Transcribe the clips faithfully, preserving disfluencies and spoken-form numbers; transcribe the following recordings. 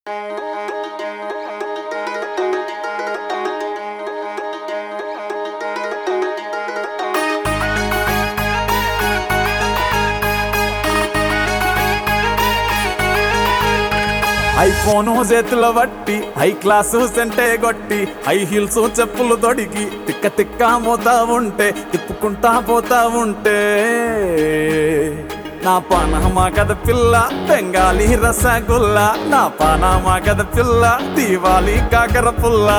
iPhone చేతుల వట్టి high class సెంటే గొట్టి హై హీల్స్ చెప్పులు తొడిగి తిక్క తిక్క మోతా ఉంటే తిప్పుకుంటా పోతా ఉంటే నా పానమా కథ పిల్ల బెంగాలీ రసగుల్లా నా పానమా కథ పిల్ల దీవాలి కాకర పుల్ల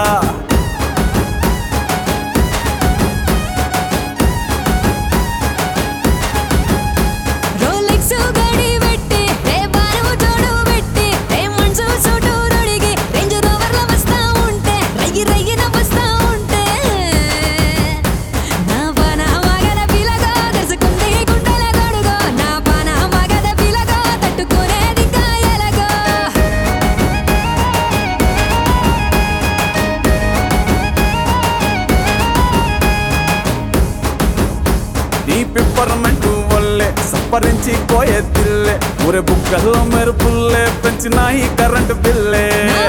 పిప్పరమెంటు వల్లే సప్పరించి పోయే తిల్లే ఊరే బుక్కల్లో మెరుపుల్లే పెంచినాయి కరెంటు బిల్లే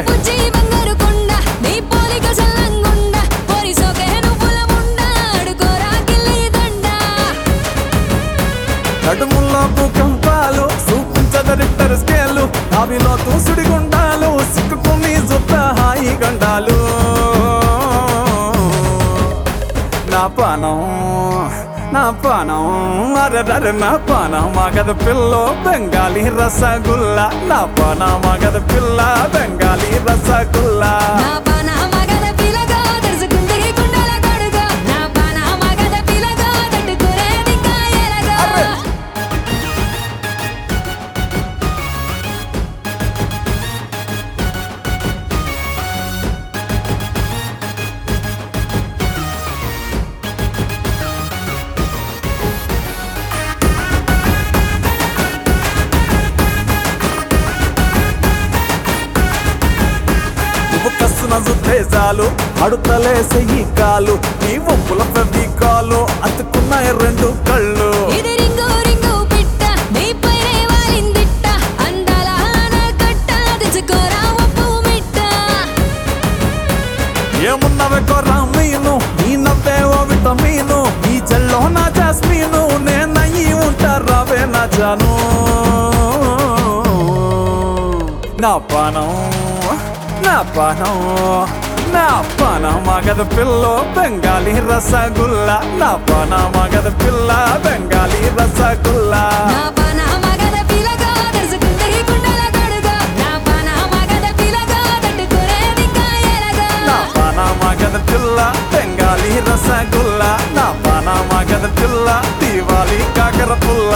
నడుముల్లో భూకంపాలు చూపించదరిట్టరు స్కేలు అవిలో తూసుడి గుండాలు సిక్కుకుని జుట్ట హాయి గండాలు నా పానం నా పానం అరరర నా పానం మగద పిల్ల బెంగాలీ రసగుల్లా నా పానం మగద పిల్ల బెంగాలీ రసగుల్లా చాలు అడుతలేసే ఈ కాలు ఈ ఒప్పుల ప్రతి కాలు అతుకున్నాయి రెండు కళ్ళు ఏమున్నవే కొర్రా మీను నీ నవ్వేవో విటమీను ఈ చెల్లో నా జాస్మీను నేనయ్యి ఉంటారావే నా జాను నా పానం నా పానం నా పానం మగద పిల్ల బెంగాలీ రసగుల్లా నా పానం మగద పిల్ల బెంగాలీ రసగుల్లా నా పానం మగద పిల్ల బెంగాలీ రసగుల్లా నా పానం మగద పిల్ల దీవాలి కాకర పుల్ల